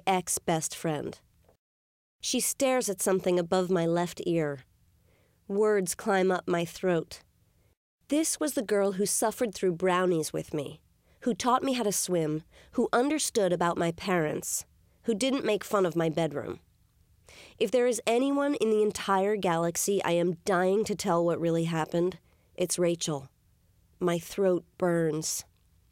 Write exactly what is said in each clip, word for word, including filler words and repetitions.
ex-best friend. She stares at something above my left ear. Words climb up my throat. This was the girl who suffered through brownies with me, who taught me how to swim, who understood about my parents, who didn't make fun of my bedroom. If there is anyone in the entire galaxy I am dying to tell what really happened, it's Rachel. My throat burns.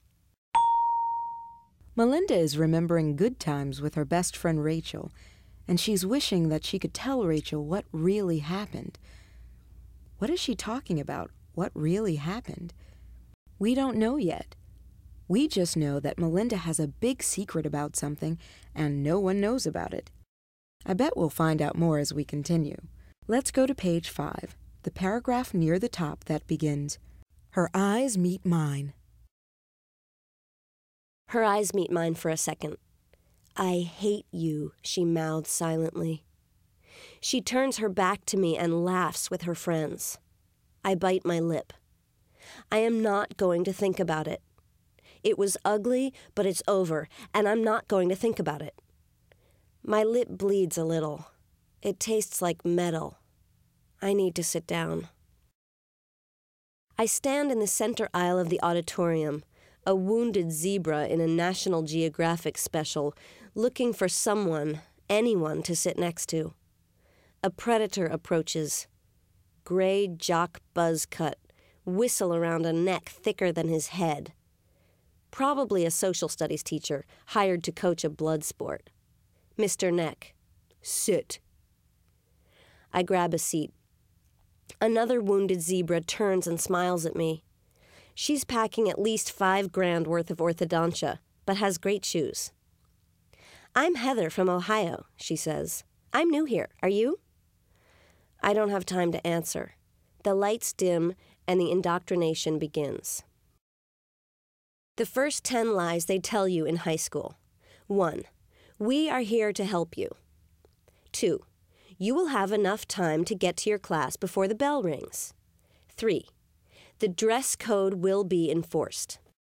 Melinda is remembering good times with her best friend Rachel, and she's wishing that she could tell Rachel what really happened. What is she talking about? What really happened? We don't know yet. We just know that Melinda has a big secret about something, and no one knows about it. I bet we'll find out more as we continue. Let's go to page five, the paragraph near the top that begins, "Her eyes meet mine." Her eyes meet mine for a second. "I hate you," she mouths silently. She turns her back to me and laughs with her friends. I bite my lip. I am not going to think about it. It was ugly, but it's over, and I'm not going to think about it. My lip bleeds a little. It tastes like metal. I need to sit down. I stand in the center aisle of the auditorium, a wounded zebra in a National Geographic special, looking for someone, anyone, to sit next to. A predator approaches. Gray jock buzz cut, whistle around a neck thicker than his head. Probably a social studies teacher, hired to coach a blood sport. Mister Neck, "Sit." I grab a seat. Another wounded zebra turns and smiles at me. She's packing at least five grand worth of orthodontia, but has great shoes. "I'm Heather from Ohio," she says. "I'm new here. Are you?" I don't have time to answer. The lights dim and the indoctrination begins. The first ten lies they tell you in high school. One, we are here to help you. Two, you will have enough time to get to your class before the bell rings. Three, the dress code will be enforced.